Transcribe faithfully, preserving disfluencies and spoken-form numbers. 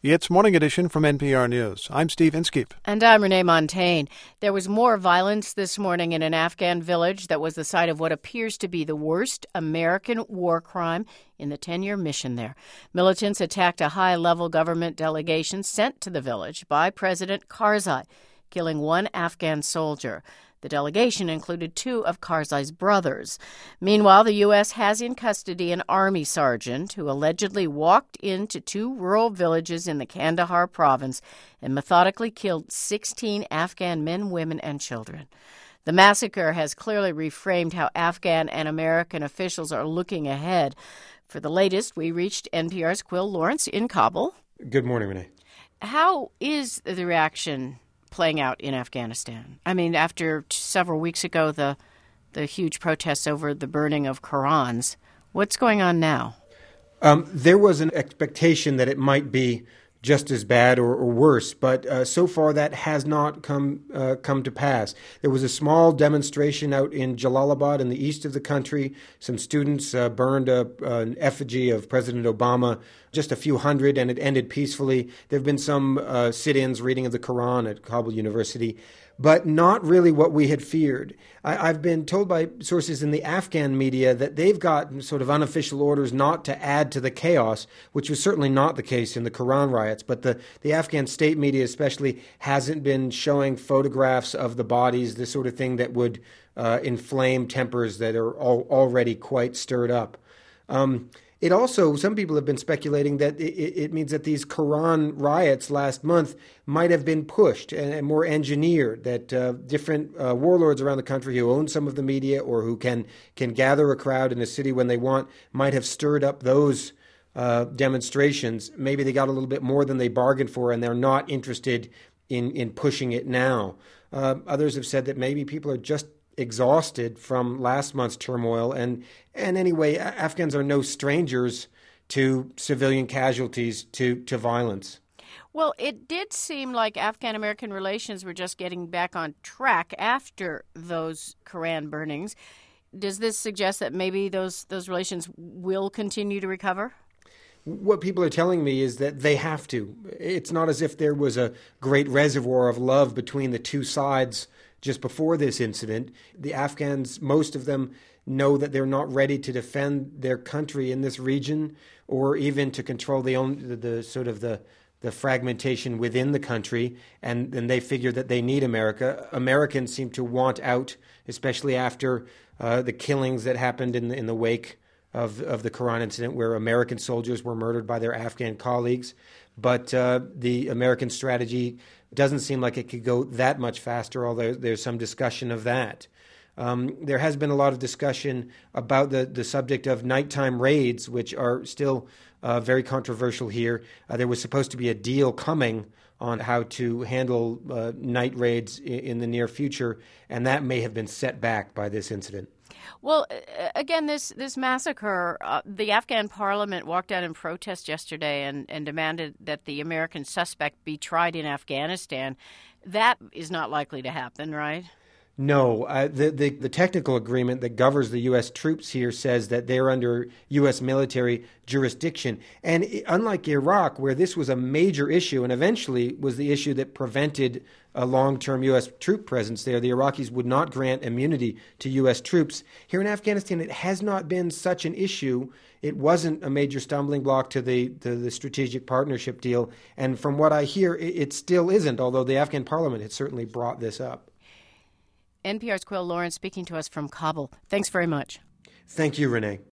It's Morning Edition from N P R News. I'm Steve Inskeep. And I'm Renee Montagne. There was more violence this morning in an Afghan village that was the site of what appears to be the worst American war crime in the ten-year mission there. Militants attacked a high-level government delegation sent to the village by President Karzai, killing one Afghan soldier. The delegation included two of Karzai's brothers. Meanwhile, the U S has in custody an army sergeant who allegedly walked into two rural villages in the Kandahar province and methodically killed sixteen Afghan men, women, and children. The massacre has clearly reframed how Afghan and American officials are looking ahead. For the latest, we reached N P R's Quil Lawrence in Kabul. Good morning, Renee. How is the reaction playing out in Afghanistan? I mean, after several weeks ago, the the huge protests over the burning of Qurans, what's going on now? Um, there was an expectation that it might be just as bad or, or worse, but uh, so far that has not come uh, come to pass. There was a small demonstration out in Jalalabad in the east of the country. Some students uh, burned a, an effigy of President Obama, just a few hundred, and it ended peacefully. There have been some uh, sit-ins, reading of the Quran at Kabul University, but not really what we had feared. I, I've been told by sources in the Afghan media that they've got sort of unofficial orders not to add to the chaos, which was certainly not the case in the Quran riots. But the, the Afghan state media especially hasn't been showing photographs of the bodies, the sort of thing that would uh, inflame tempers that are all, already quite stirred up. Um, It also, some people have been speculating that it, it means that these Quran riots last month might have been pushed and, and more engineered, that uh, different uh, warlords around the country who own some of the media or who can, can gather a crowd in a city when they want might have stirred up those uh, demonstrations. Maybe they got a little bit more than they bargained for and they're not interested in, in pushing it now. Uh, others have said that maybe people are just exhausted from last month's turmoil. And, and anyway, Afghans are no strangers to civilian casualties, to, to violence. Well, it did seem like Afghan-American relations were just getting back on track after those Quran burnings. Does this suggest that maybe those, those relations will continue to recover? What people are telling me is that they have to. It's not as if there was a great reservoir of love between the two sides just before this incident. The Afghans, most of them, know that they're not ready to defend their country in this region or even to control the, own, the, the sort of the, the fragmentation within the country, and, and they figure that they need America. Americans seem to want out, especially after uh, the killings that happened in the, in the wake of, of the Quran incident, where American soldiers were murdered by their Afghan colleagues. But uh, the American strategy doesn't seem like it could go that much faster, although there's some discussion of that. Um, there has been a lot of discussion about the, the subject of nighttime raids, which are still uh, very controversial here. Uh, there was supposed to be a deal coming on how to handle uh, night raids in, in the near future, and that may have been set back by this incident. Well, again, this, this massacre, uh, the Afghan parliament walked out in protest yesterday and, and demanded that the American suspect be tried in Afghanistan. That is not likely to happen, right? No. Uh, the, the, the technical agreement that governs the U S troops here says that they're under U S military jurisdiction. And it, unlike Iraq, where this was a major issue and eventually was the issue that prevented a long-term U S troop presence there, the Iraqis would not grant immunity to U S troops. Here in Afghanistan, it has not been such an issue. It wasn't a major stumbling block to the, to the strategic partnership deal. And from what I hear, it, it still isn't, although the Afghan parliament had certainly brought this up. N P R's Quil Lawrence speaking to us from Kabul. Thanks very much. Thank you, Renee.